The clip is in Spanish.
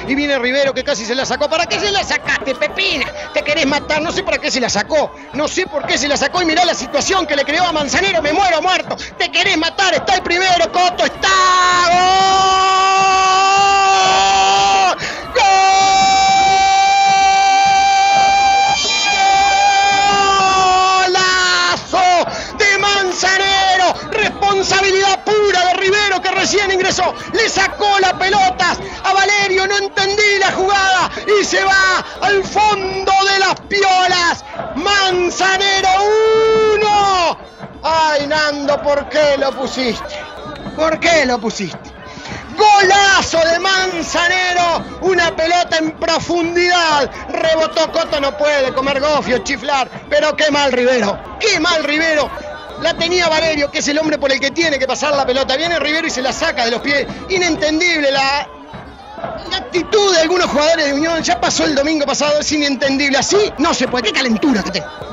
y viene Rivero que casi se la sacó. ¿Para qué se la sacaste, Pepina? Te querés matar, no sé para qué se la sacó. No sé por qué se la sacó y mirá la situación que le creó a Manzanero. Me muero muerto. Te querés matar, está el primero, Coto, está. ¡Gol! ¡Golazo de Manzanero! Responsabilidad pura de Rivero que recién ingresó. Le sacó las pelotas a Valerio, no entendí la jugada y se va al fondo de las piolas. Manzanero 1. Ay, Nando, ¿por qué lo pusiste? ¿Por qué lo pusiste? Golazo de Manzanero, una pelota en profundidad, rebotó Coto, no puede comer gofio, chiflar, pero qué mal Rivero, la tenía Valerio, que es el hombre por el que tiene que pasar la pelota, viene Rivero y se la saca de los pies, inentendible la actitud de algunos jugadores de Unión, ya pasó el domingo pasado, es inentendible, así no se puede, qué calentura que tengo.